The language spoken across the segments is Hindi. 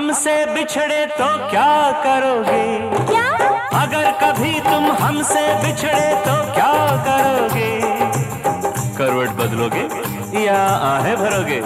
हमसे बिछड़े तो क्या करोगे? क्या? अगर कभी तुम हमसे बिछड़े तो क्या करोगे? करवट बदलोगे या आहें भरोगे?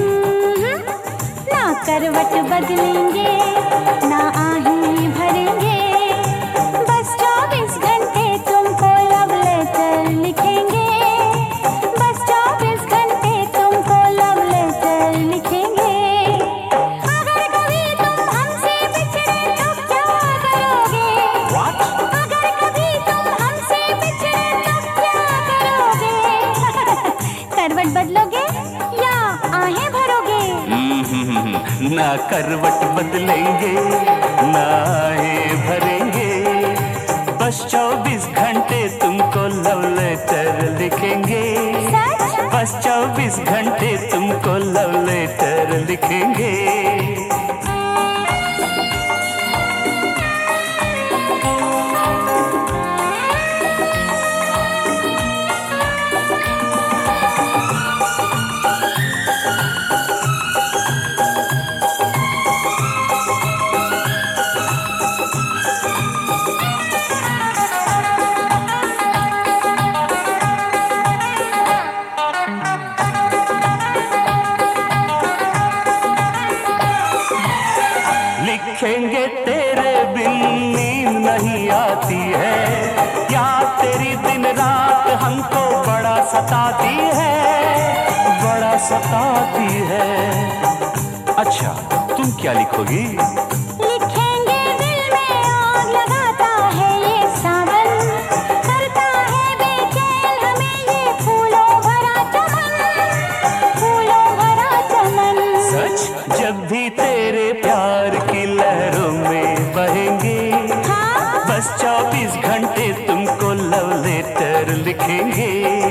ना करवट बदलेंगे ना आहें भरेंगे, बस 24 घंटे तुमको लव लेटर लिखेंगे, बस 24 घंटे तुमको लव लेटर लिखेंगे। अगर कभी तुम हमसे बिछड़े तो क्या करोगे? What? अगर कभी तुम हमसे बिछड़े तो क्या करोगे? करवट बदलोगे या आहें भरोगे? ना करवट बदलेंगे ना आहें भरेंगे, बस 24 घंटे तुमको लव लेटर लिखेंगे, सच? बस 24 घंटे तुमको लव लेटर लिखेंगे। लिखेंगे तेरे बिन नींद नहीं आती है, याद तेरी दिन रात हमको बड़ा सताती है, बड़ा सताती है। अच्छा तुम क्या लिखोगी? लिखेंगे दिल में आग लगाता है ये सावन, करता है बेचैन हमें ये फूलों भरा चमन, फूलों भरा चमन। सच? जब भी तेरे प्यार की लहरों में बहेंगे, हाँ? बस 24 घंटे तुमको लव लेटर लिखेंगे।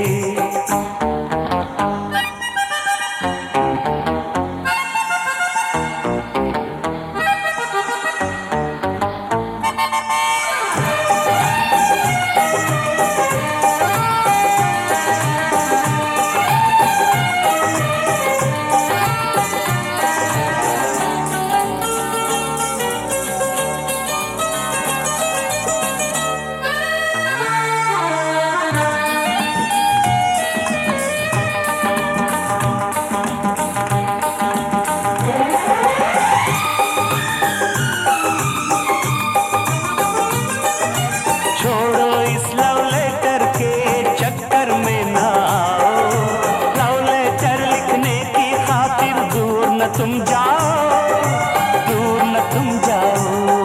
छोड़ो इस लव लेटर के चक्कर में ना आओ, लव लेटर लिखने की खातिर दूर न तुम जाओ, दूर न तुम जाओ।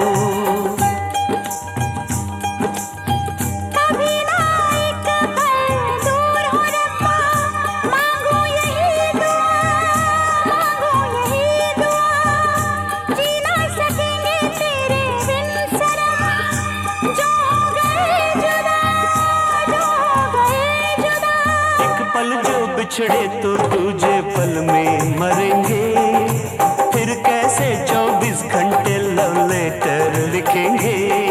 कभी ना एक पल दूर हो रब्बा, मांगो यही दुआ, मांगो यही दुआ, जी ना सकेंगे तेरे बिन सनम, जो हो गए जुदा, जो हो गए जुदा। एक पल जो बिछड़े तो दूजे पल में मरेंगे, फिर कैसे 24 घंटे लव लेटर लिखेंगे।